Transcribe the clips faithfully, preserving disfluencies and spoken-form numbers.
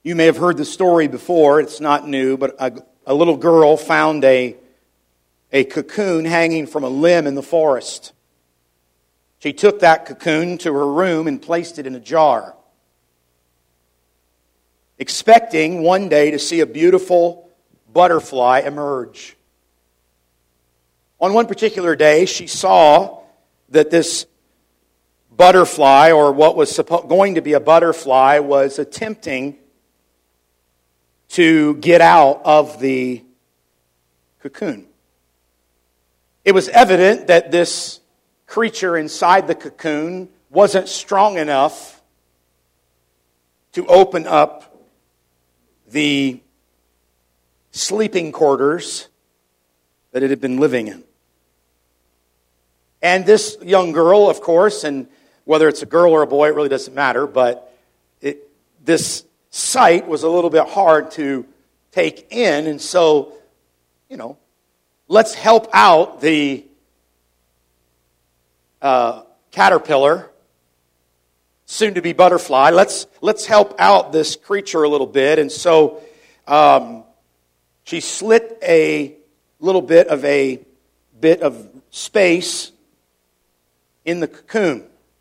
You may have heard the story before. It's not new, but a, a little girl found a, a cocoon hanging from a limb in the forest. She took that cocoon to her room and placed it in a jar, expecting one day to see a beautiful butterfly emerge. On one particular day, she saw that this butterfly, or what was suppo- going to be a butterfly, was attempting to get out of the cocoon. It was evident that this creature inside the cocoon wasn't strong enough to open up the sleeping quarters that it had been living in. And this young girl, of course, and whether it's a girl or a boy, it really doesn't matter, but it, this sight was a little bit hard to take in, and so, you know, let's help out the uh, caterpillar, soon-to-be butterfly. Let's let's help out this creature a little bit, and so um, she slit a little bit of a bit of space in the cocoon.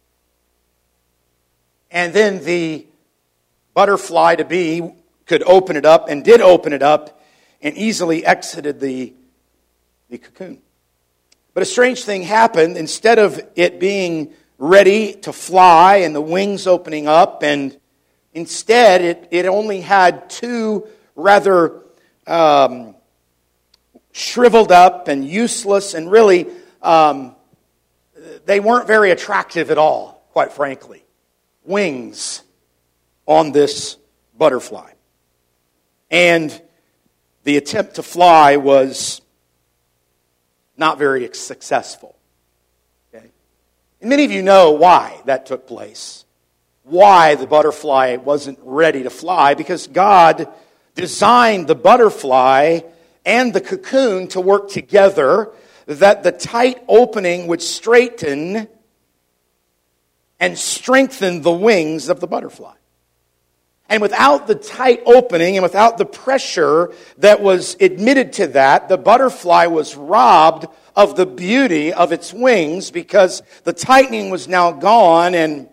And then the butterfly-to-be could open it up, and did open it up, and easily exited the, the cocoon. But a strange thing happened. Instead of it being ready to fly and the wings opening up, and instead it, it only had two rather um, shriveled up and useless, and really um, they weren't very attractive at all, quite frankly, wings on this butterfly. And the attempt to fly was not very successful. Okay? And many of you know why that took place. Why the butterfly wasn't ready to fly. Because God designed the butterfly and the cocoon to work together, that the tight opening would straighten and strengthen the wings of the butterfly. And without the tight opening and without the pressure that was admitted to that, the butterfly was robbed of the beauty of its wings, because the tightening was now gone and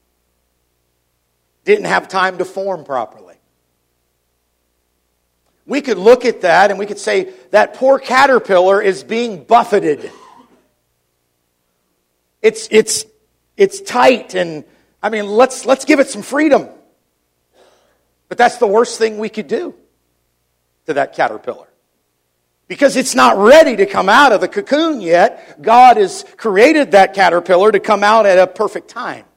didn't have time to form properly. We could look at that and we could say that poor caterpillar is being buffeted. It's it's it's tight, and I mean let's let's give it some freedom. But that's the worst thing we could do to that caterpillar, because it's not ready to come out of the cocoon yet. God has created that caterpillar to come out at a perfect time.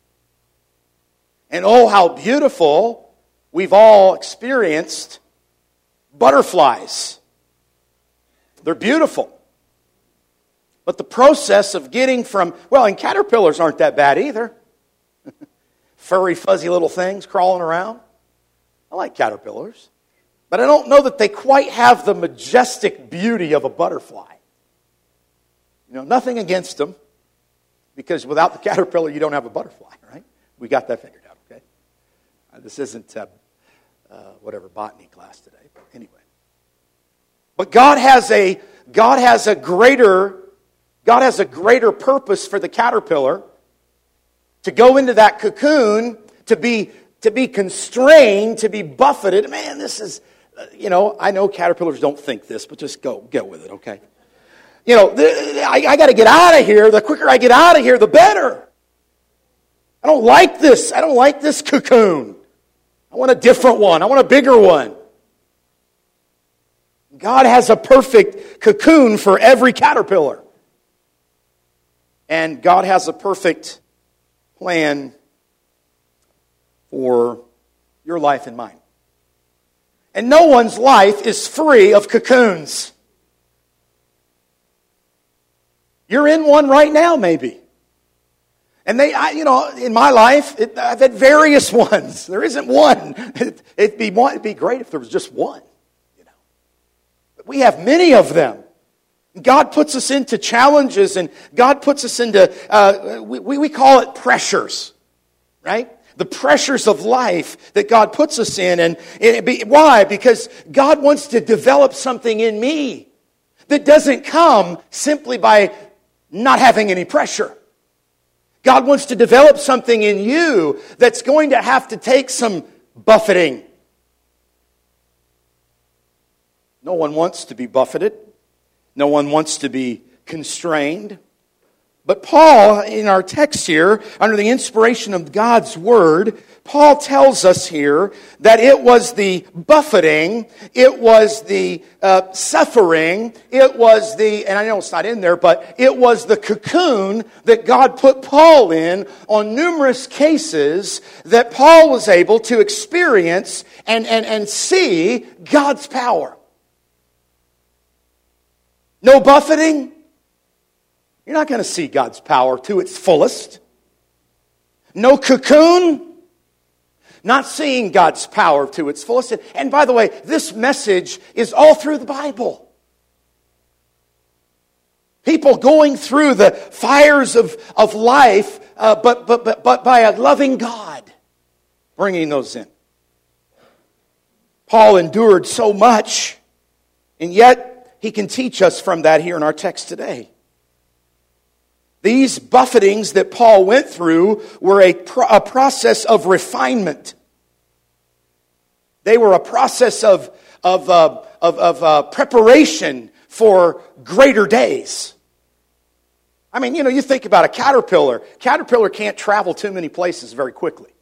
And oh, how beautiful we've all experienced butterflies. They're beautiful. But the process of getting from, well, and caterpillars aren't that bad either. Furry, fuzzy little things crawling around. I like caterpillars. But I don't know that they quite have the majestic beauty of a butterfly. You know, nothing against them, because without the caterpillar, you don't have a butterfly, right? We got that figured out, okay? Uh, this isn't uh, uh, whatever botany class today, but anyway. But God has a God has a greater God has a greater purpose for the caterpillar to go into that cocoon, to be to be constrained, to be buffeted. Man, this is, you know, I know caterpillars don't think this, but just go, go with it, okay? You know, I, I got to get out of here. The quicker I get out of here, the better. I don't like this. I don't like this cocoon. I want a different one. I want a bigger one. God has a perfect cocoon for every caterpillar. And God has a perfect plan for your life and mine. And no one's life is free of cocoons. You're in one right now, maybe. And they, I, you know, in my life, it, I've had various ones. There isn't one. It, it'd be one, it'd be great if there was just one. You know, but we have many of them. God puts us into challenges, and God puts us into uh, we we call it pressures, right? the pressures of life that God puts us in. And it be, why? Because God wants to develop something in me that doesn't come simply by not having any pressure. God wants to develop something in you that's going to have to take some buffeting. No one wants to be buffeted. No one wants to be constrained. But Paul, in our text here, under the inspiration of God's Word, Paul tells us here that it was the buffeting, it was the uh, suffering, it was the, and I know it's not in there, but it was the cocoon that God put Paul in on numerous cases that Paul was able to experience and, and, and see God's power. No buffeting, you're not going to see God's power to its fullest. No cocoon, not seeing God's power to its fullest. And by the way, this message is all through the Bible. People going through the fires of, of life, uh, but, but, but, but by a loving God, bringing those in. Paul endured so much, and yet he can teach us from that here in our text today. These buffetings that Paul went through were a, pro- a process of refinement. They were a process of, of, uh, of, of uh, preparation for greater days. I mean, you know, you think about a caterpillar. Caterpillar can't travel too many places very quickly.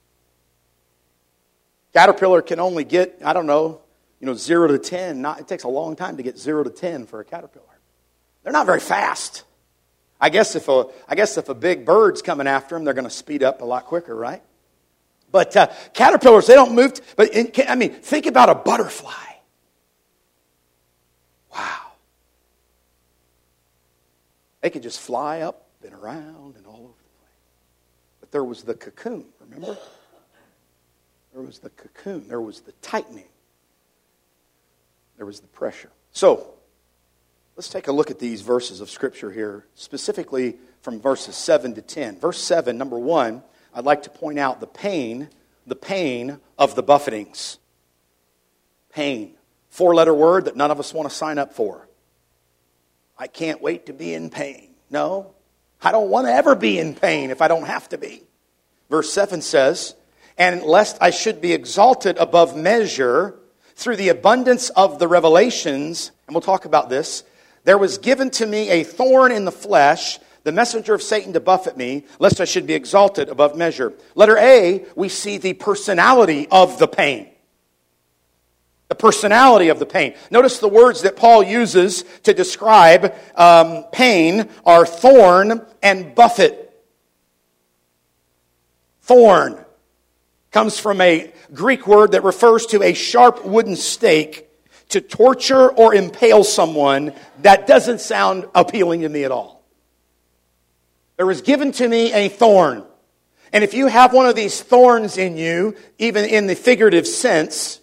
Caterpillar can only get, I don't know, you know, zero to ten. Not, it takes a long time to get zero to ten for a caterpillar. They're not very fast. I guess if a I guess if a big bird's coming after them, they're going to speed up a lot quicker, right? But uh, caterpillars, they don't move. T- but in, I mean, think about a butterfly. Wow, they could just fly up and around and all over the place. But there was the cocoon. Remember, there was the cocoon. There was the tightening. There was the pressure. So, let's take a look at these verses of Scripture here, specifically from verses seven to ten. Verse seven, number one, I'd like to point out the pain, the pain of the buffetings. Pain. Four-letter word that none of us want to sign up for. I can't wait to be in pain. No, I don't want to ever be in pain if I don't have to be. Verse seven says, and lest I should be exalted above measure through the abundance of the revelations, and we'll talk about this, there was given to me a thorn in the flesh, the messenger of Satan to buffet me, lest I should be exalted above measure. Letter A, we see the personality of the pain. The personality of the pain. Notice the words that Paul uses to describe um, pain are thorn and buffet. Thorn comes from a Greek word that refers to a sharp wooden stake to torture or impale someone. That doesn't sound appealing to me at all. There was given to me a thorn. And if you have one of these thorns in you, even in the figurative sense,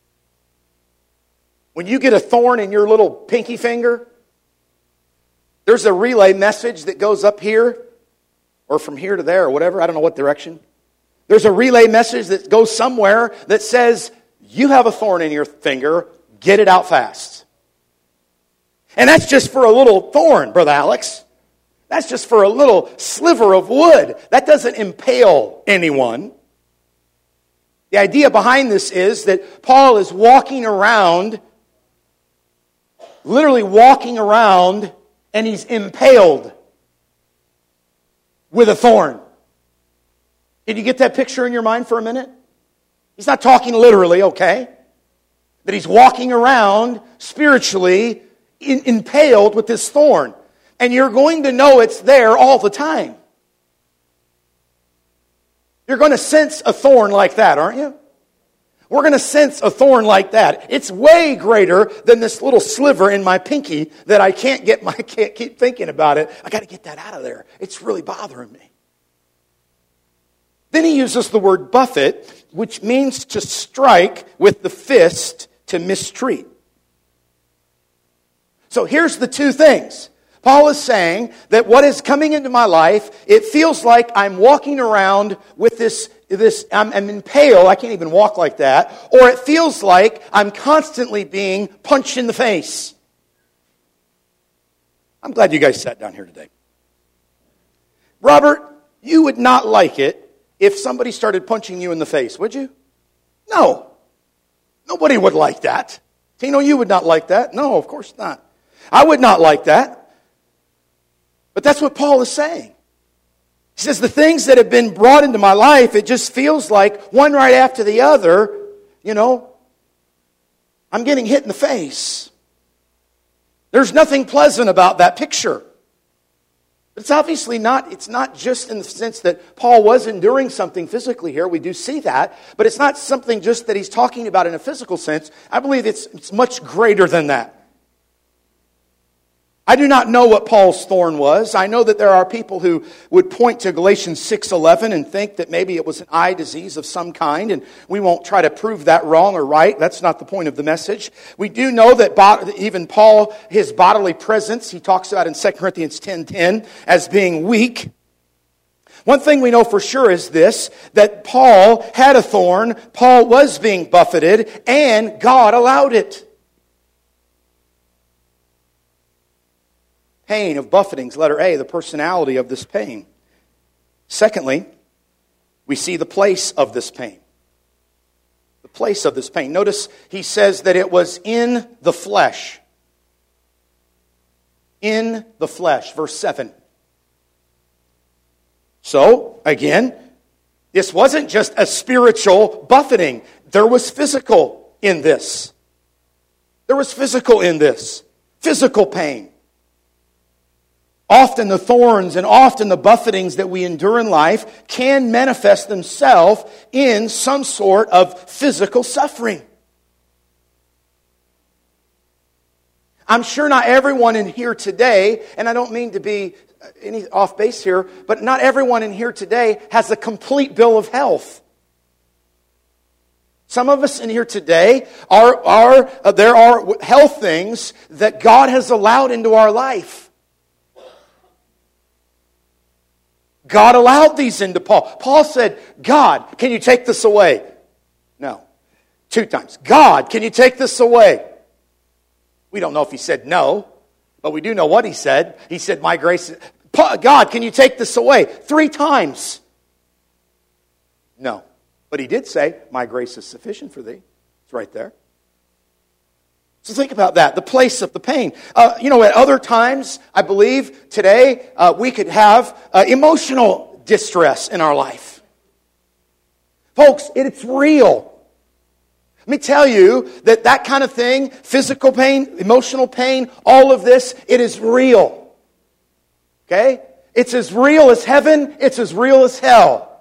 when you get a thorn in your little pinky finger, there's a relay message that goes up here, or from here to there, or whatever, I don't know what direction. There's a relay message that goes somewhere that says, you have a thorn in your finger, get it out fast. And that's just for a little thorn, Brother Alex. That's just for a little sliver of wood. That doesn't impale anyone. The idea behind this is that Paul is walking around, literally walking around, and he's impaled with a thorn. Did you get that picture in your mind for a minute? He's not talking literally, okay? That he's walking around spiritually in, impaled with this thorn. And you're going to know it's there all the time. You're going to sense a thorn like that, aren't you? We're going to sense a thorn like that. It's way greater than this little sliver in my pinky that I can't get my can't keep thinking about it. I got to get that out of there. It's really bothering me. Then he uses the word buffet, which means to strike with the fist, to mistreat. So here's the two things. Paul is saying that what is coming into my life, it feels like I'm walking around with this this, I'm, I'm in pale, I can't even walk like that, or it feels like I'm constantly being punched in the face. I'm glad you guys sat down here today. Robert, you would not like it if somebody started punching you in the face, would you? No. Nobody would like that. Tino, you would not like that. No, of course not. I would not like that. But that's what Paul is saying. He says the things that have been brought into my life, it just feels like one right after the other, you know, I'm getting hit in the face. There's nothing pleasant about that picture. But it's obviously not, it's not just in the sense that Paul was enduring something physically here. We do see that. But it's not something just that he's talking about in a physical sense. I believe it's, it's much greater than that. I do not know what Paul's thorn was. I know that there are people who would point to Galatians six eleven and think that maybe it was an eye disease of some kind, and we won't try to prove that wrong or right. That's not the point of the message. We do know that even Paul, his bodily presence, he talks about in Second Corinthians ten ten as being weak. One thing we know for sure is this, that Paul had a thorn, Paul was being buffeted, and God allowed it. Pain of buffetings, letter A, the personality of this pain. Secondly, we see the place of this pain. The place of this pain. Notice he says that it was in the flesh. In the flesh, verse seven. So, again, this wasn't just a spiritual buffeting. There was physical in this. There was physical in this. Physical pain. Often the thorns and often the buffetings that we endure in life can manifest themselves in some sort of physical suffering. I'm sure not everyone in here today, and I don't mean to be any off base here, but not everyone in here today has a complete bill of health. Some of us in here today are, are uh, there are health things that God has allowed into our life. God allowed these into Paul. Paul said, God, can you take this away? No. Two times. God, can you take this away? We don't know if he said no, but we do know what he said. He said, my grace, God, can you take this away? Three times. No. But he did say, my grace is sufficient for thee. It's right there. So think about that, the place of the pain. Uh, you know, at other times, I believe today, uh, we could have uh, emotional distress in our life. Folks, it's real. Let me tell you that that kind of thing, physical pain, emotional pain, all of this, it is real. Okay? It's as real as heaven, it's as real as hell.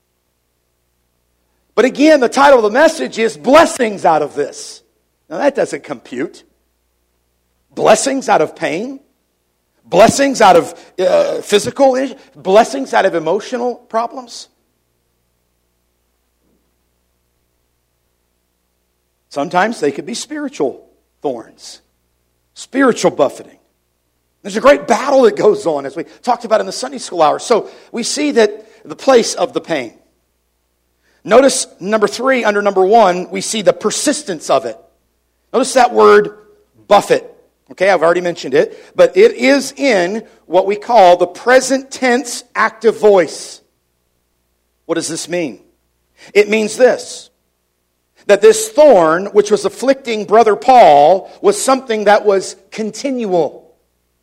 But again, the title of the message is Blessings Out of This. Now that doesn't compute. Blessings out of pain, blessings out of uh, physical issues, blessings out of emotional problems. Sometimes they could be spiritual thorns, spiritual buffeting. There's a great battle that goes on, as we talked about in the Sunday school hour. So we see that the place of the pain. Notice number three, under number one, we see the persistence of it. Notice that word, buffet. Okay, I've already mentioned it. But it is in what we call the present tense active voice. What does this mean? It means this. That this thorn, which was afflicting brother Paul, was something that was continual.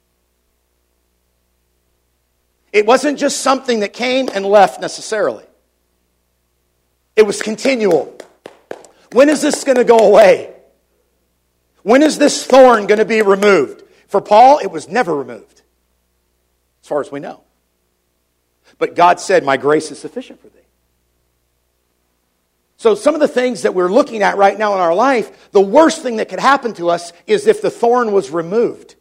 It wasn't just something that came and left necessarily. It was continual. When is this going to go away? When is this thorn going to be removed? For Paul, it was never removed, as far as we know. But God said, my grace is sufficient for thee. So some of the things that we're looking at right now in our life, the worst thing that could happen to us is if the thorn was removed.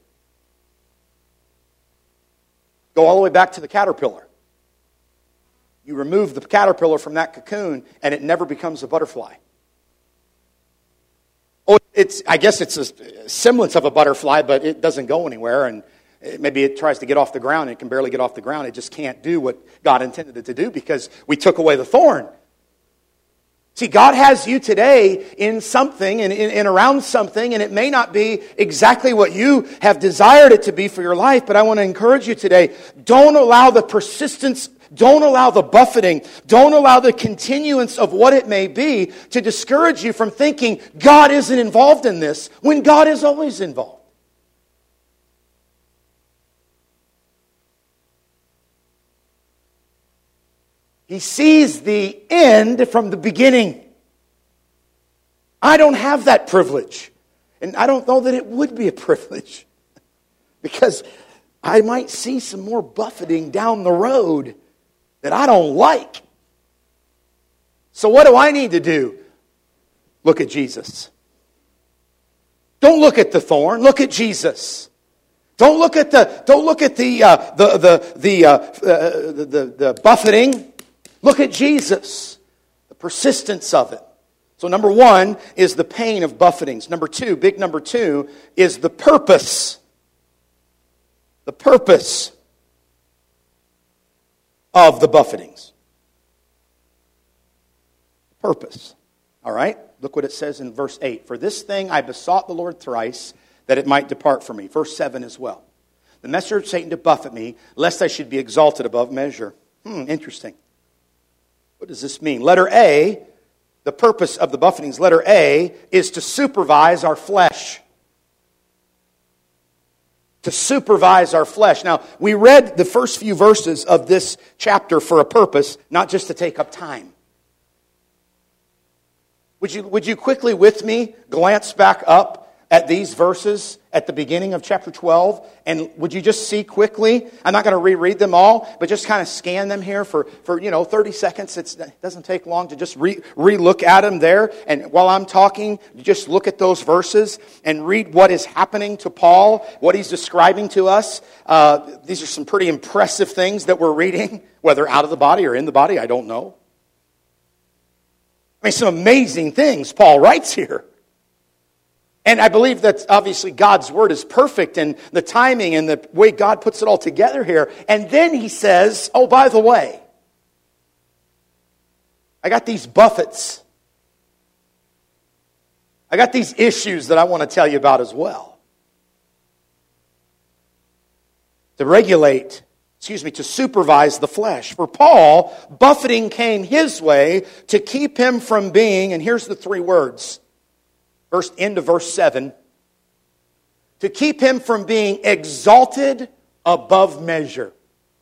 Go all the way back to the caterpillar. You remove the caterpillar from that cocoon, and it never becomes a butterfly. Oh, it's, I guess it's a semblance of a butterfly, but it doesn't go anywhere, and maybe it tries to get off the ground, and it can barely get off the ground. It just can't do what God intended it to do because we took away the thorn. See, God has you today in something and, and, and around something, and it may not be exactly what you have desired it to be for your life, but I want to encourage you today, don't allow the persistence, don't allow the buffeting, don't allow the continuance of what it may be to discourage you from thinking God isn't involved in this when God is always involved. He sees the end from the beginning. I don't have that privilege. And I don't know that it would be a privilege. Because I might see some more buffeting down the road that I don't like. So what do I need to do? Look at Jesus. Don't look at the thorn. Look at Jesus. Don't look at the don't look at the uh, the the the, uh, uh, the the the buffeting. Look at Jesus, the persistence of it. So number one is the pain of buffetings. Number two, big number two, is the purpose. The purpose of the buffetings. Purpose. All right? Look what it says in verse eight. For this thing I besought the Lord thrice, that it might depart from me. Verse seven as well. The messenger of Satan to buffet me, lest I should be exalted above measure. Hmm, interesting. What does this mean? Letter A, the purpose of the buffetings, letter A, is to supervise our flesh. To supervise our flesh. Now, we read the first few verses of this chapter for a purpose, not just to take up time. Would you, would you quickly with me glance back up at these verses at the beginning of chapter twelve? And would you just see quickly, I'm not going to reread them all, but just kind of scan them here for, for you know, thirty seconds. It's, it doesn't take long to just re, re-look at them there. And while I'm talking, you just look at those verses and read what is happening to Paul, what he's describing to us. Uh, these are some pretty impressive things that we're reading, whether out of the body or in the body, I don't know. I mean, some amazing things Paul writes here. And I believe that obviously God's word is perfect and the timing and the way God puts it all together here. And then he says, oh, by the way, I got these buffets. I got these issues that I want to tell you about as well. To regulate, excuse me, to supervise the flesh. For Paul, buffeting came his way to keep him from being, and here's the three words, Verse, end of verse seven, to keep him from being exalted above measure.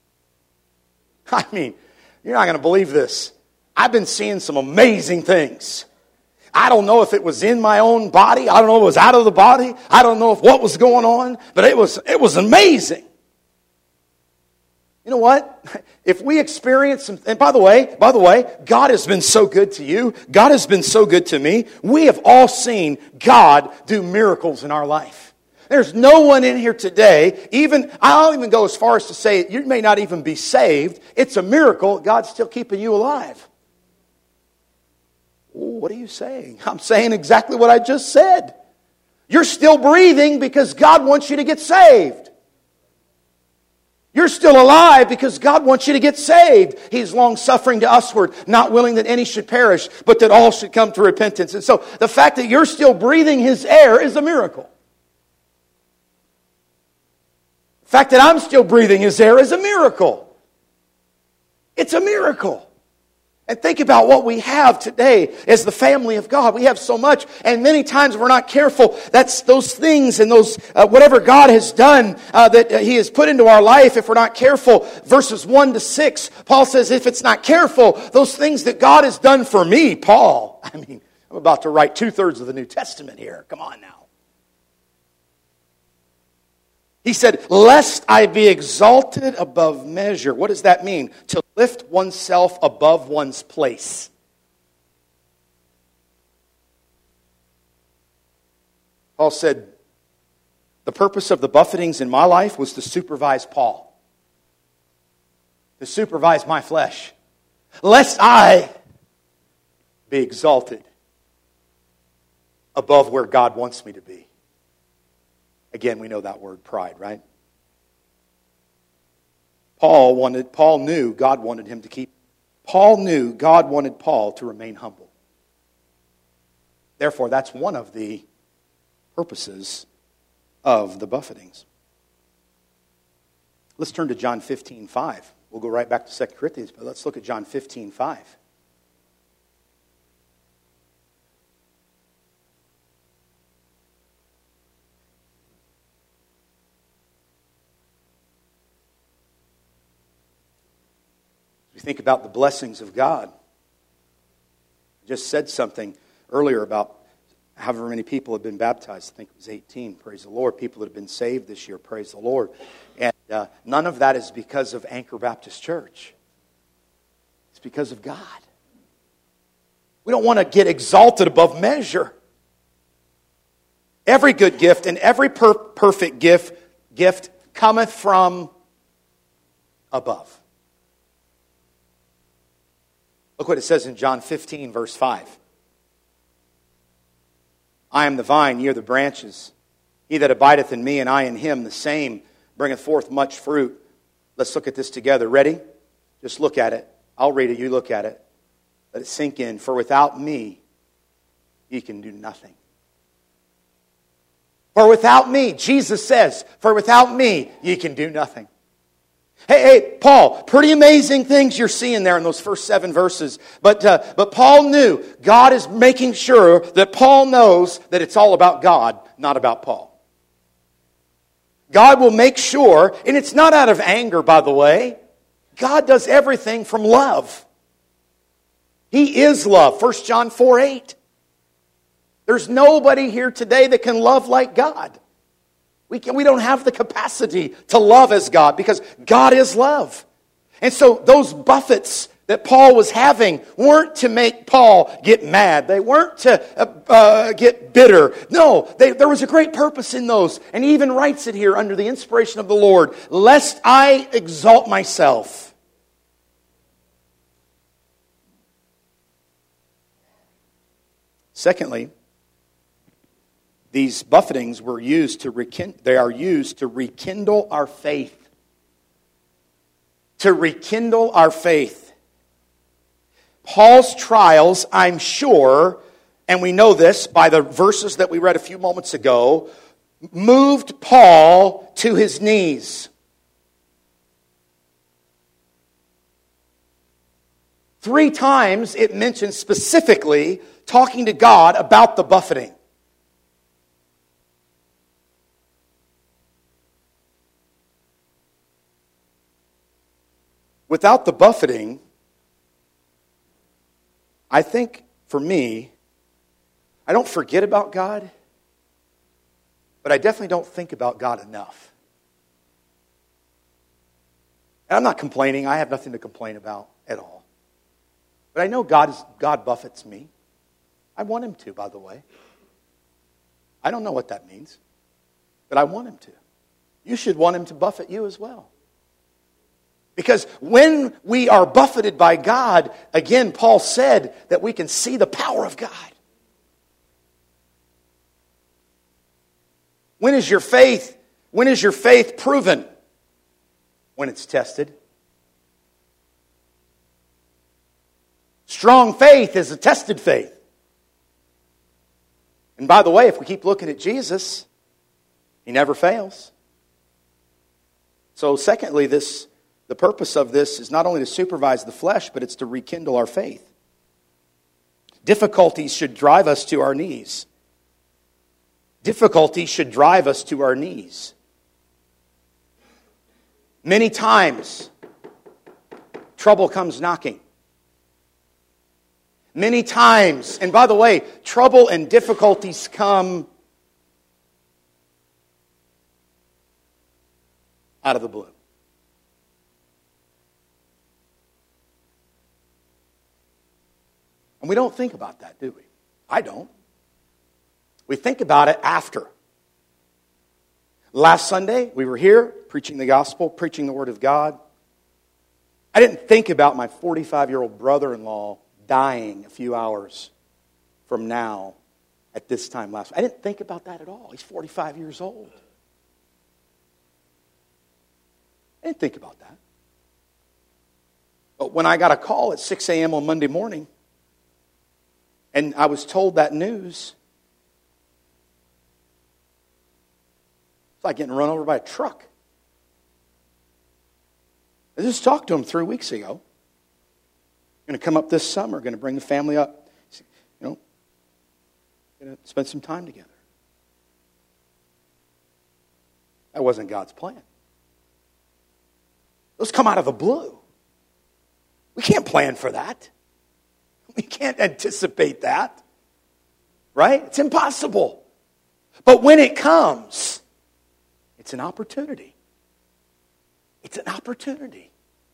I mean, you're not going to believe this. I've been seeing some amazing things. I don't know if it was in my own body. I don't know if it was out of the body. I don't know if what was going on, but it was, it was amazing. You know what? If we experience some, and by the way, by the way, God has been so good to you. God has been so good to me. We have all seen God do miracles in our life. There's no one in here today, even, I'll even go as far as to say, you may not even be saved. It's a miracle God's still keeping you alive. Ooh, what are you saying? I'm saying exactly what I just said. You're still breathing because God wants you to get saved. You're still alive because God wants you to get saved. He's long-suffering to usward, not willing that any should perish, but that all should come to repentance. And so the fact that you're still breathing His air is a miracle. The fact that I'm still breathing His air is a miracle. It's a miracle. And think about what we have today as the family of God. We have so much, and many times we're not careful. That's those things and those uh, whatever God has done uh, that He has put into our life. If we're not careful, verses one to six, Paul says, if it's not careful, those things that God has done for me, Paul. I mean, I'm about to write two thirds of the New Testament here. Come on now. He said, lest I be exalted above measure. What does that mean? To lift oneself above one's place. Paul said, the purpose of the buffetings in my life was to supervise Paul. To supervise my flesh. Lest I be exalted above where God wants me to be. Again, we know that word, pride, right? Paul wanted, Paul knew God wanted him to keep, Paul knew God wanted Paul to remain humble. Therefore, that's one of the purposes of the buffetings. Let's turn to John fifteen five. We'll go right back to Second Corinthians, but let's look at John fifteen five. We think about the blessings of God. I just said something earlier about however many people have been baptized. I think it was eighteen. Praise the Lord. People that have been saved this year. Praise the Lord. And uh, none of that is because of Anchor Baptist Church. It's because of God. We don't want to get exalted above measure. Every good gift and every per- perfect gift, gift cometh from above. Look what it says in John fifteen, verse five. I am the vine, ye are the branches. He that abideth in me, and I in him, the same bringeth forth much fruit. Let's look at this together. Ready? Just look at it. I'll read it, you look at it. Let it sink in. For without me, ye can do nothing. For without me, Jesus says, for without me, ye can do nothing. Hey, hey, Paul, pretty amazing things you're seeing there in those first seven verses. But, uh, but Paul knew, God is making sure that Paul knows that it's all about God, not about Paul. God will make sure, and it's not out of anger, by the way. God does everything from love. He is love. First John four eight. There's nobody here today that can love like God. We can, we don't have the capacity to love as God because God is love. And so those buffets that Paul was having weren't to make Paul get mad. They weren't to uh, uh, get bitter. No, they, there was a great purpose in those. And he even writes it here under the inspiration of the Lord, lest I exalt myself. Secondly, these buffetings were used to rekindle, they are used to rekindle our faith. To rekindle our faith. Paul's trials, I'm sure, and we know this by the verses that we read a few moments ago, moved Paul to his knees. Three times it mentions specifically talking to God about the buffeting. Without the buffeting, I think for me, I don't forget about God, but I definitely don't think about God enough. And I'm not complaining. I have nothing to complain about at all. But I know God is, God buffets me. I want Him to, by the way. I don't know what that means, but I want Him to. You should want Him to buffet you as well. Because when we are buffeted by God, again, Paul said that we can see the power of God. When is your faith, when is your faith proven? When it's tested. Strong faith is a tested faith. And by the way, if we keep looking at Jesus, He never fails. So secondly, this the purpose of this is not only to supervise the flesh, but it's to rekindle our faith. Difficulties should drive us to our knees. Difficulties should drive us to our knees. Many times, trouble comes knocking. Many times, and by the way, trouble and difficulties come out of the blue. And we don't think about that, do we? I don't. We think about it after. Last Sunday, we were here preaching the gospel, preaching the Word of God. I didn't think about my forty-five-year-old brother-in-law dying a few hours from now at this time last week. I didn't think about that at all. He's forty-five years old. I didn't think about that. But when I got a call at six a.m. on Monday morning, and I was told that news, it's like getting run over by a truck. I just talked to him three weeks ago. Going to come up this summer, going to bring the family up, you know, going to spend some time together. That wasn't God's plan. Those come out of the blue. We can't plan for that. We can't anticipate that. Right? It's impossible. But when it comes, it's an opportunity. It's an opportunity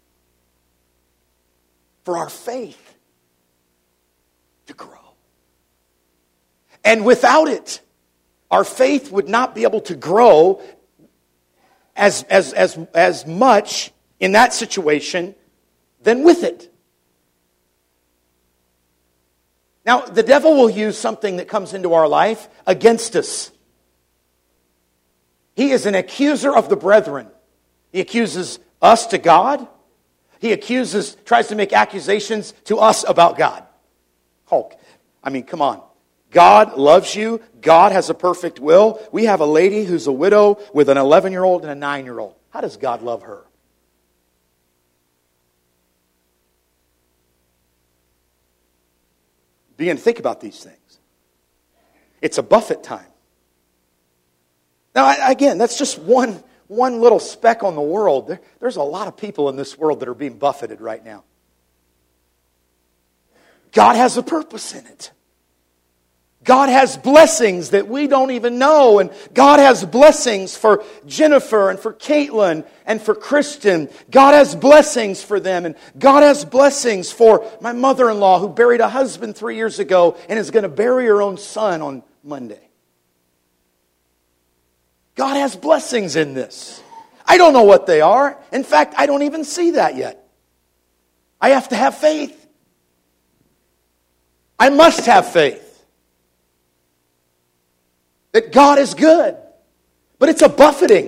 for our faith to grow. And without it, our faith would not be able to grow as, as, as, as much in that situation than with it. Now, the devil will use something that comes into our life against us. He is an accuser of the brethren. He accuses us to God. He accuses, tries to make accusations to us about God. Hulk. I mean, come on. God loves you. God has a perfect will. We have a lady who's a widow with an eleven-year-old and a nine-year-old. How does God love her? Begin to think about these things. It's a buffet time. Now, again, that's just one, one little speck on the world. There, there's a lot of people in this world that are being buffeted right now. God has a purpose in it. God has blessings that we don't even know. And God has blessings for Jennifer and for Caitlin and for Kristen. God has blessings for them. And God has blessings for my mother-in-law who buried a husband three years ago and is going to bury her own son on Monday. God has blessings in this. I don't know what they are. In fact, I don't even see that yet. I have to have faith. I must have faith. That God is good. But it's a buffeting.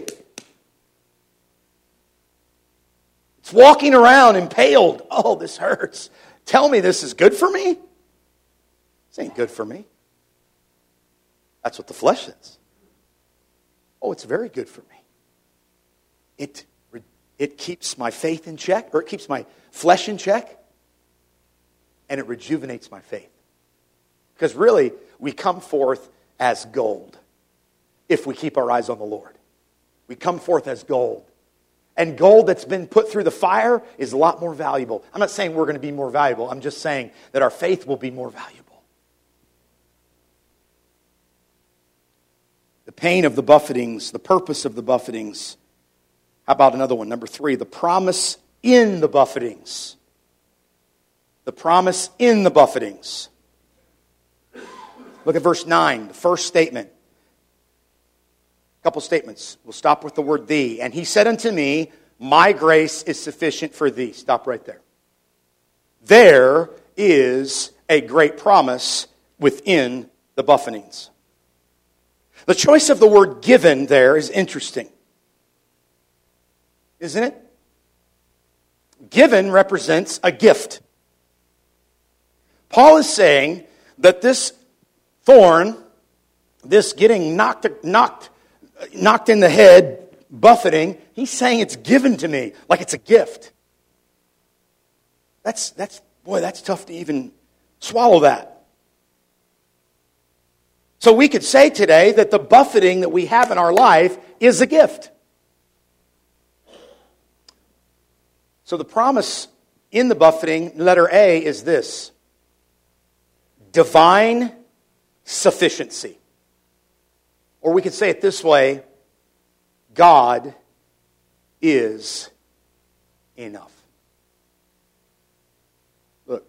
It's walking around impaled. Oh, this hurts. Tell me this is good for me? This ain't good for me. That's what the flesh is. Oh, it's very good for me. It, it keeps my faith in check, or it keeps my flesh in check, and it rejuvenates my faith. Because really, we come forth as gold if we keep our eyes on the Lord. We come forth as gold. And gold that's been put through the fire is a lot more valuable. I'm not saying we're going to be more valuable. I'm just saying that our faith will be more valuable. The pain of the buffetings, the purpose of the buffetings. How about another one? Number three, the promise in the buffetings. The promise in the buffetings. Look at verse nine, the first statement. A couple statements. We'll stop with the word thee. And he said unto me, my grace is sufficient for thee. Stop right there. There is a great promise within the buffetings. The choice of the word given there is interesting. Isn't it? Given represents a gift. Paul is saying that this thorn, this getting knocked, knocked, knocked in the head, buffeting, he's saying it's given to me, like it's a gift. That's, that's, boy, that's tough to even swallow that. So we could say today that the buffeting that we have in our life is a gift. So the promise in the buffeting, letter A, is this: divine sufficiency. Or we could say it this way: God is enough. Look,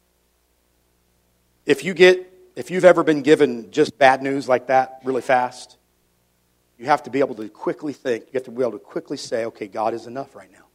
if you get, if you've ever been given just bad news like that really fast, you have to be able to quickly think, you have to be able to quickly say, okay, God is enough right now.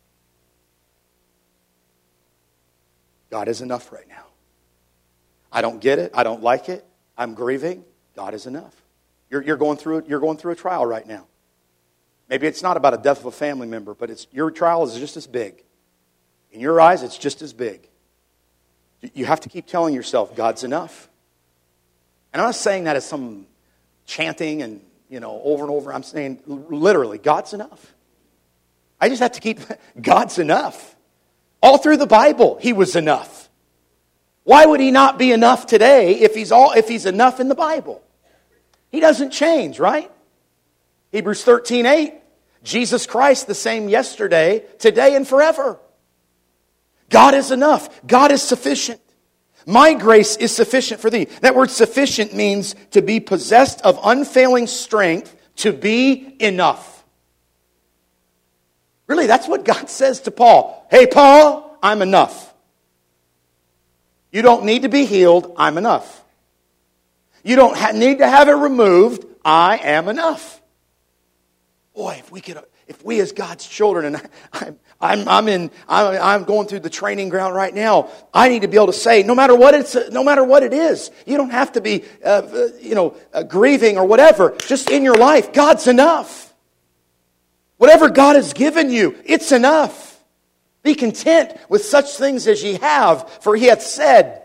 God is enough right now. I don't get it. I don't like it. I'm grieving. God is enough. You're, you're going through you're going through a trial right now. Maybe it's not about a death of a family member, but it's your trial is just as big. In your eyes, it's just as big. You have to keep telling yourself, God's enough. And I'm not saying that as some chanting and, you know, over and over. I'm saying literally, God's enough. I just have to keep, God's enough. All through the Bible, He was enough. Why would He not be enough today if He's all if He's enough in the Bible? He doesn't change, right? Hebrews thirteen eight. Jesus Christ the same yesterday, today, and forever. God is enough. God is sufficient. My grace is sufficient for thee. That word sufficient means to be possessed of unfailing strength, to be enough. Really, that's what God says to Paul. Hey, Paul, I'm enough. You don't need to be healed. I'm enough. You don't ha- need to have it removed. I am enough. Boy, if we could, if we as God's children, and I'm, I'm, I'm in, I'm, I'm going through the training ground right now. I need to be able to say, no matter what it's, no matter what it is, you don't have to be, uh, you know, uh, grieving or whatever. Just in your life, God's enough. Whatever God has given you, it's enough. Be content with such things as ye have, for He hath said,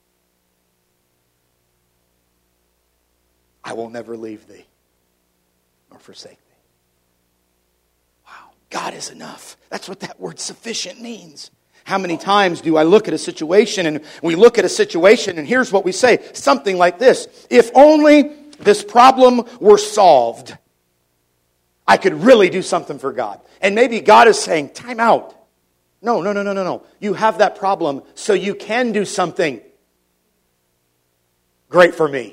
I will never leave thee nor forsake thee. Wow, God is enough. That's what that word sufficient means. How many times do I look at a situation and we look at a situation and here's what we say, something like this: if only this problem were solved, I could really do something for God. And maybe God is saying, time out. No, no, no, no, no, no. You have that problem so you can do something great for me.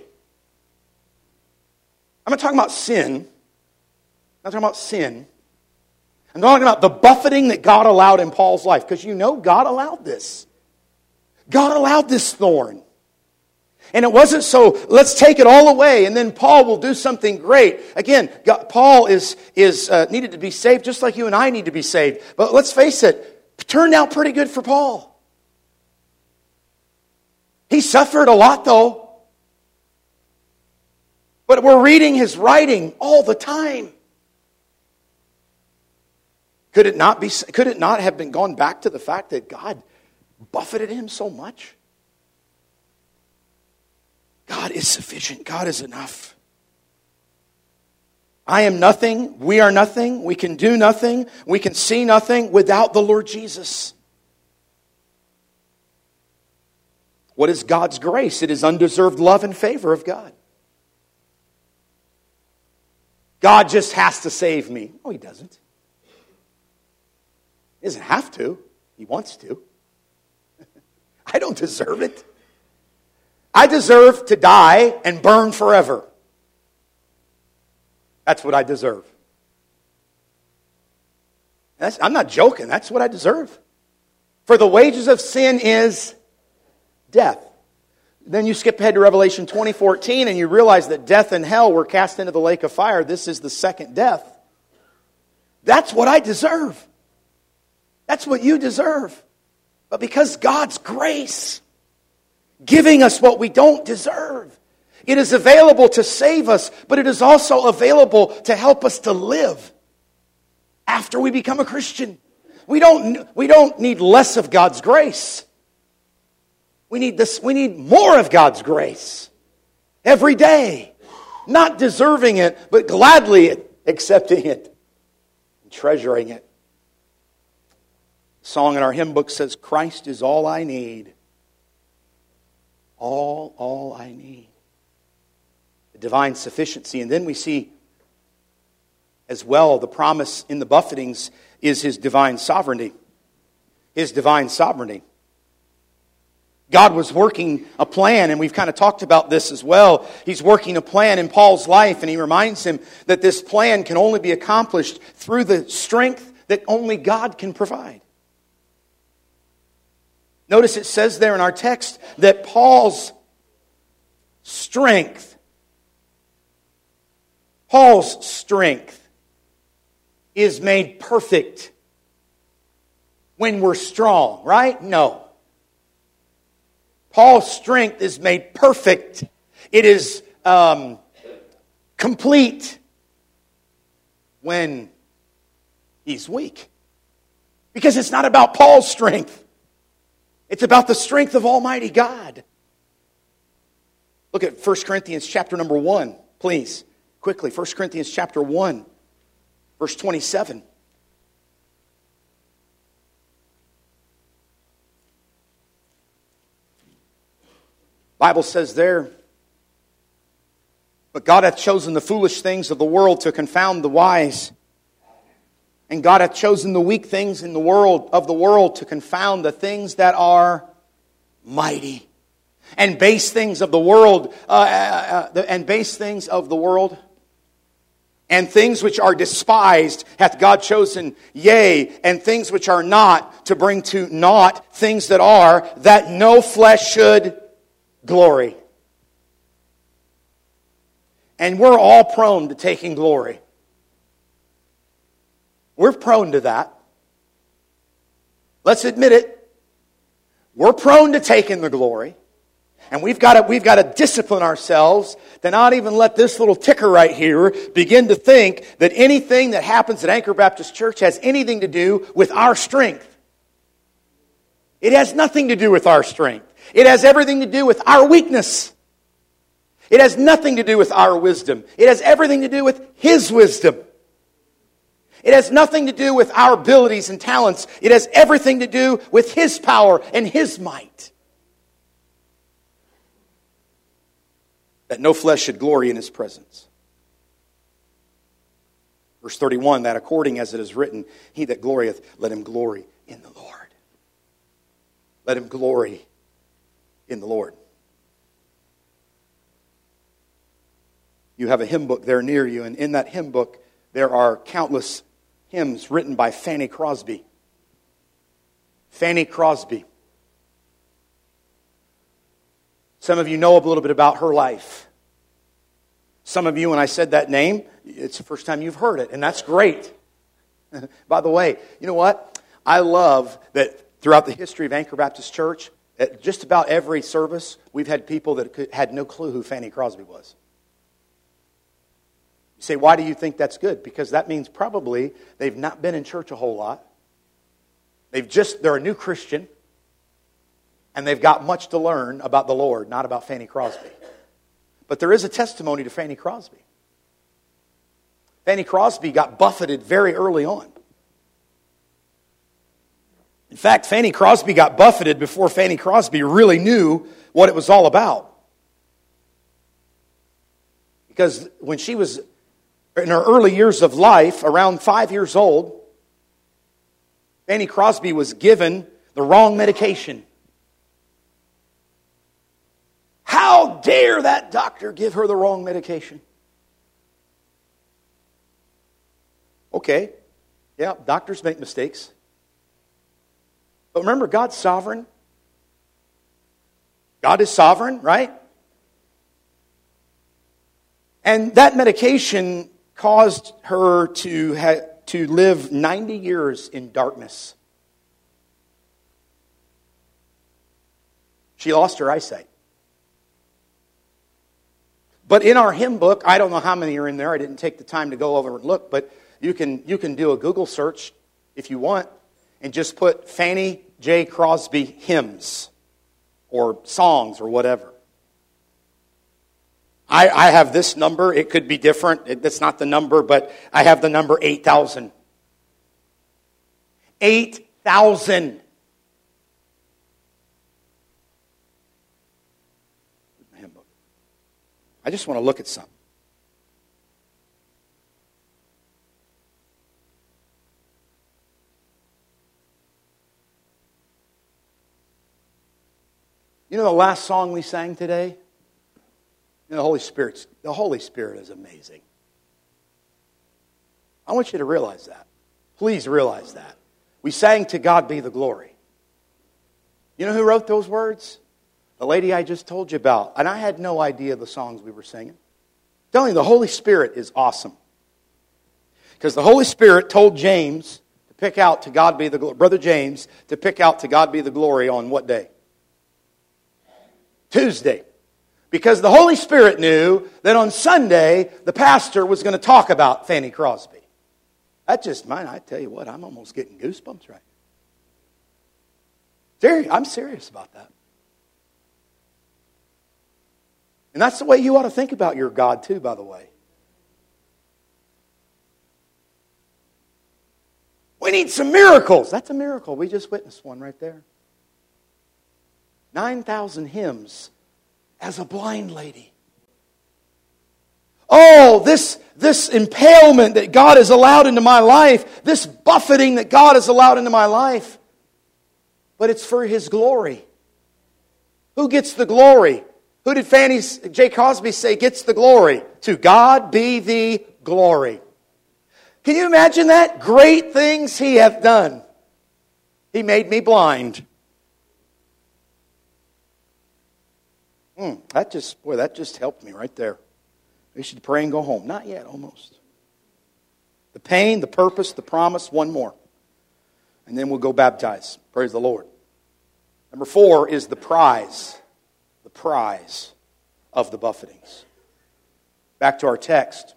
I'm not talking about sin. I'm not talking about sin. I'm talking about the buffeting that God allowed in Paul's life. Because you know God allowed this. God allowed this thorn. And it wasn't so, let's take it all away and then Paul will do something great. Again, God, Paul is, is uh, needed to be saved just like you and I need to be saved. But let's face it, it turned out pretty good for Paul. He suffered a lot though. But we're reading his writing all the time. Could it not be, could it not have been gone back to the fact that God buffeted him so much? God is sufficient. God is enough. I am nothing. We are nothing. We can do nothing. We can see nothing without the Lord Jesus. What is God's grace? It is undeserved love and favor of God. God just has to save me. No, He doesn't. He doesn't have to. He wants to. I don't deserve it. I deserve to die and burn forever. That's what I deserve. That's, I'm not joking. That's what I deserve. For the wages of sin is death. Then you skip ahead to Revelation twenty fourteen and you realize that death and hell were cast into the lake of fire. This is the second death. That's what I deserve. That's what you deserve. But because God's grace, giving us what we don't deserve, it is available to save us, but it is also available to help us to live after we become a Christian. We don't, we don't need less of God's grace. We need this, we need more of God's grace every day. Not deserving it, but gladly accepting it and treasuring it. The song in our hymn book says, Christ is all I need. All, all I need. The divine sufficiency. And then we see as well the promise in the buffetings is His divine sovereignty. His divine sovereignty. God was working a plan, and we've kind of talked about this as well. He's working a plan in Paul's life, and he reminds him that this plan can only be accomplished through the strength that only God can provide. Notice it says there in our text that Paul's strength, Paul's strength is made perfect when we're strong, right? No. Paul's strength is made perfect. It is um, complete when he's weak. Because it's not about Paul's strength. It's about the strength of Almighty God. Look at First Corinthians chapter number one, please. Quickly, First Corinthians chapter one, verse twenty-seven. Bible says there, but God hath chosen the foolish things of the world to confound the wise. And God hath chosen the weak things in the world of the world to confound the things that are mighty. And base things of the world, uh, uh, uh, and base things of the world, and things which are despised hath God chosen, yea, and things which are not, to bring to naught things that are, that no flesh should glory. And we're all prone to taking glory. We're prone to that. Let's admit it. We're prone to taking the glory. And we've got to, we've got to discipline ourselves to not even let this little ticker right here begin to think that anything that happens at Anchor Baptist Church has anything to do with our strength. It has nothing to do with our strength. It has everything to do with our weakness. It has nothing to do with our wisdom. It has everything to do with His wisdom. It has nothing to do with our abilities and talents. It has everything to do with His power and His might. That no flesh should glory in His presence. Verse thirty-one, that according as it is written, he that glorieth, let him glory in the Lord. Let him glory in the Lord. You have a hymn book there near you, and in that hymn book there are countless hymns written by Fanny Crosby. Fanny Crosby. Some of you know a little bit about her life. Some of you, when I said that name, it's the first time you've heard it, and that's great. By the way, you know what? I love that throughout the history of Anchor Baptist Church, at just about every service, we've had people that could, had no clue who Fanny Crosby was. You say, why do you think that's good? Because that means probably they've not been in church a whole lot. They've just, they're a new Christian. And they've got much to learn about the Lord, not about Fanny Crosby. But there is a testimony to Fanny Crosby. Fanny Crosby got buffeted very early on. In fact, Fanny Crosby got buffeted before Fanny Crosby really knew what it was all about. Because when she was in her early years of life, around five years old, Fanny Crosby was given the wrong medication. How dare that doctor give her the wrong medication? Okay, yeah, doctors make mistakes. But remember, God's sovereign. God is sovereign, right? And that medication caused her to ha- to live ninety years in darkness. She lost her eyesight. But in our hymn book, I don't know how many are in there. I didn't take the time to go over and look, but you can you can do a Google search if you want and just put Fanny J. Crosby hymns or songs or whatever. I, I have this number. It could be different. It, that's not the number, but I have the number eight thousand. eight thousand. I just want to look at something. You know the last song we sang today? You know, the Holy Spirit's, the Holy Spirit is amazing. I want you to realize that. Please realize that. We sang "To God Be the Glory." You know who wrote those words? The lady I just told you about. And I had no idea the songs we were singing. I'm telling you, the Holy Spirit is awesome. Because the Holy Spirit told James to pick out "To God Be the Glory." Brother James to pick out "To God Be the Glory" on what day? Tuesday. Because the Holy Spirit knew that on Sunday, the pastor was going to talk about Fanny Crosby. That just, man, I tell you what, I'm almost getting goosebumps right now. Serious, I'm serious about that. And that's the way you ought to think about your God too, by the way. We need some miracles. That's a miracle. We just witnessed one right there. nine thousand hymns as a blind lady. Oh, this, this impalement that God has allowed into my life, this buffeting that God has allowed into my life. But it's for His glory. Who gets the glory? Who did Fanny J. Crosby say gets the glory? To God be the glory. Can you imagine that? Great things He hath done. He made me blind. Mm, that just, boy, that just helped me right there. We should pray and go home. Not yet, almost. The pain, the purpose, the promise, one more. And then we'll go baptize. Praise the Lord. Number four is the prize. The prize of the buffetings. Back to our text.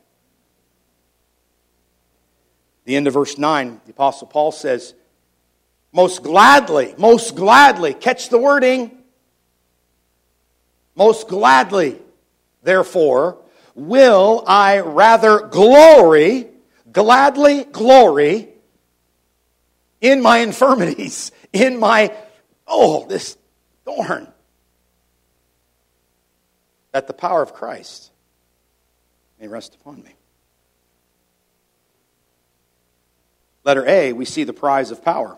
The end of verse nine, the Apostle Paul says, most gladly, most gladly, catch the wording, most gladly, therefore, will I rather glory, gladly glory, in my infirmities, in my, oh, this thorn, that the power of Christ may rest upon me. Letter A, we see the prize of power.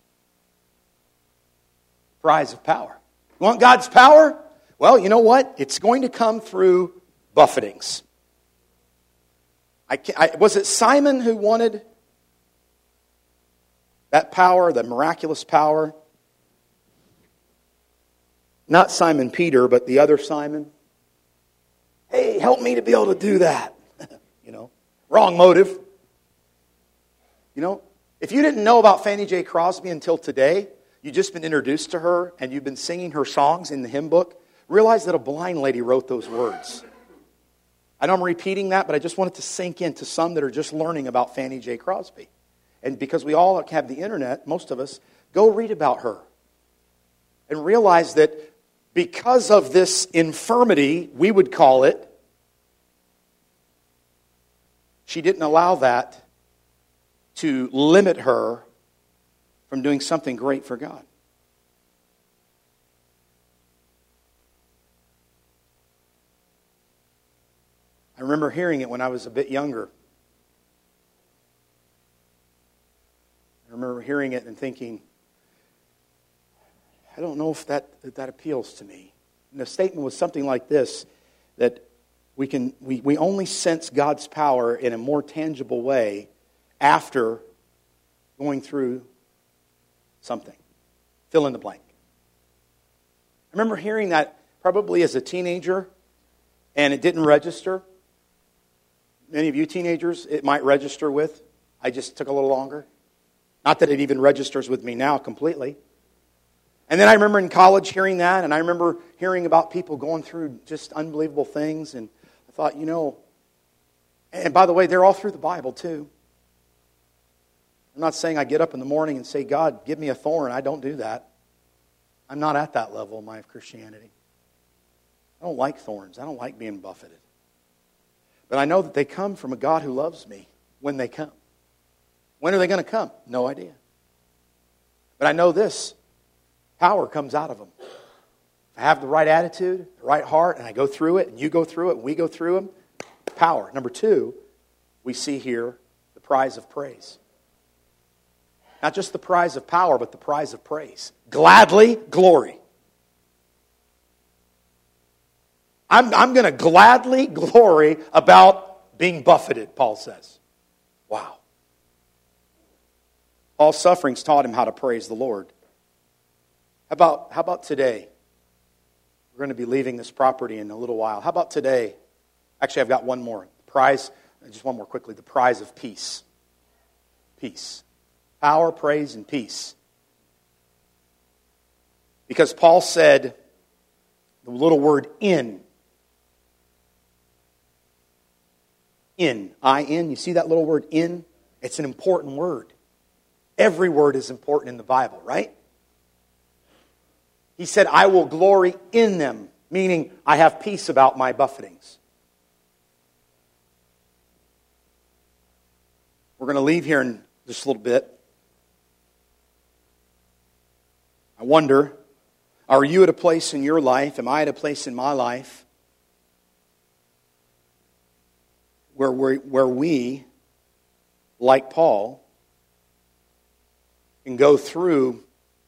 Prize of power. You want God's power? Well, you know what? It's going to come through buffetings. I, I, was it Simon who wanted that power, that miraculous power? Not Simon Peter, but the other Simon. Hey, help me to be able to do that. You know, wrong motive. You know, if you didn't know about Fanny J. Crosby until today, you've just been introduced to her and you've been singing her songs in the hymn book, realize that a blind lady wrote those words. I know I'm repeating that, but I just want it to sink in to some that are just learning about Fanny J. Crosby. And because we all have the internet, most of us, go read about her. And realize that because of this infirmity, we would call it, she didn't allow that to limit her from doing something great for God. I remember hearing it when I was a bit younger. I remember hearing it and thinking, I don't know if that, if that appeals to me. And the statement was something like this, that we can we, we only sense God's power in a more tangible way after going through something. Fill in the blank. I remember hearing that probably as a teenager, and it didn't register. Many of you teenagers, it might register with. I just took a little longer. Not that it even registers with me now completely. And then I remember in college hearing that, and I remember hearing about people going through just unbelievable things, and I thought, you know, and by the way, they're all through the Bible too. I'm not saying I get up in the morning and say, God, give me a thorn. I don't do that. I'm not at that level in my Christianity. I don't like thorns. I don't like being buffeted. But I know that they come from a God who loves me when they come. When are they going to come? No idea. But I know this. Power comes out of them. If I have the right attitude, the right heart, and I go through it, and you go through it, and we go through them, power. Number two, we see here the prize of praise. Not just the prize of power, but the prize of praise. Gladly glory. I'm, I'm going to gladly glory about being buffeted, Paul says. Wow. Paul's sufferings taught him how to praise the Lord. How about, how about today? We're going to be leaving this property in a little while. How about today? Actually, I've got one more. The prize, just one more quickly. The prize of peace. Peace. Power, praise, and peace. Because Paul said the little word in. In. I N. You see that little word in? It's an important word. Every word is important in the Bible, right? He said, I will glory in them, meaning I have peace about my buffetings. We're going to leave here in just a little bit. I wonder, are you at a place in your life, am I at a place in my life, where we, where we, like Paul, can go through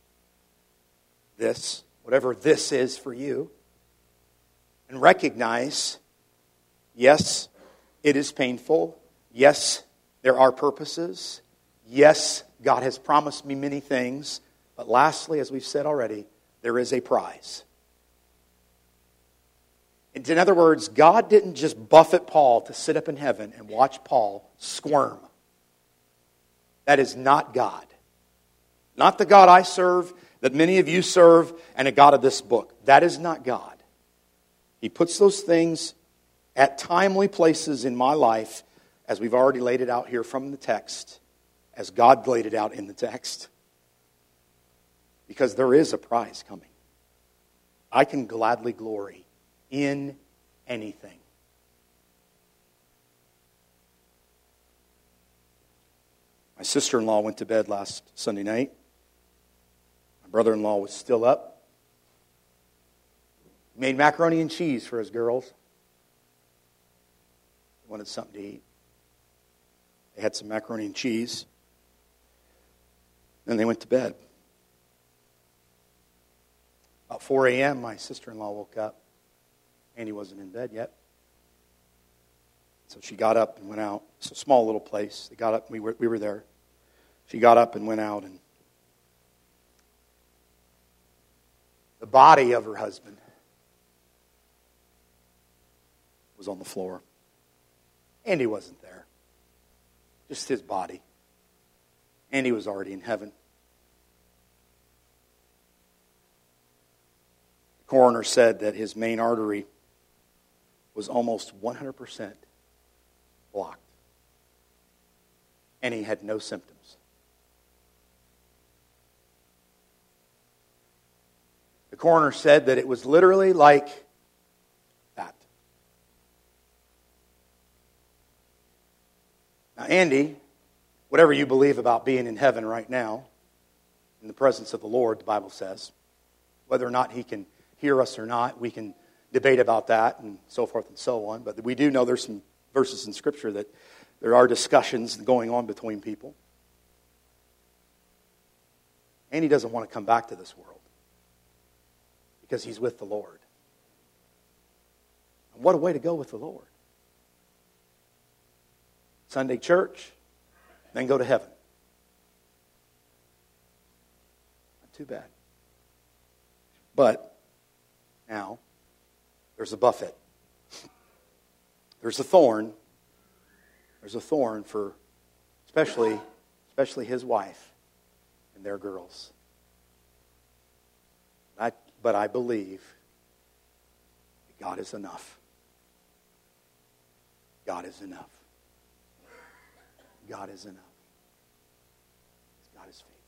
this, whatever this is for you, and recognize, yes, it is painful. Yes, there are purposes. Yes, God has promised me many things. But lastly, as we've said already, there is a prize. In other words, God didn't just buffet Paul to sit up in heaven and watch Paul squirm. That is not God. Not the God I serve, that many of you serve, and a God of this book. That is not God. He puts those things at timely places in my life, as we've already laid it out here from the text, as God laid it out in the text. Because there is a prize coming. I can gladly glory in anything. My sister-in-law went to bed last Sunday night. My brother-in-law was still up. He made macaroni and cheese for his girls. They wanted something to eat. They had some macaroni and cheese. Then they went to bed. About four a.m., my sister-in-law woke up. Andy wasn't in bed yet. So she got up and went out. It's a small little place. They got up and we were, we were there. She got up and went out, and the body of her husband was on the floor. Andy wasn't there. Just his body. Andy was already in heaven. The coroner said that his main artery was almost one hundred percent blocked. And he had no symptoms. The coroner said that it was literally like that. Now, Andy, whatever you believe about being in heaven right now, in the presence of the Lord, the Bible says, whether or not he can hear us or not, we can debate about that and so forth and so on. But we do know there's some verses in Scripture that there are discussions going on between people. And he doesn't want to come back to this world because he's with the Lord. And what a way to go with the Lord. Sunday church, then go to heaven. Not too bad. But now, there's a buffet. There's a thorn. There's a thorn for especially, especially his wife and their girls. I, but I believe that God is enough. God is enough. God is enough. God is faithful.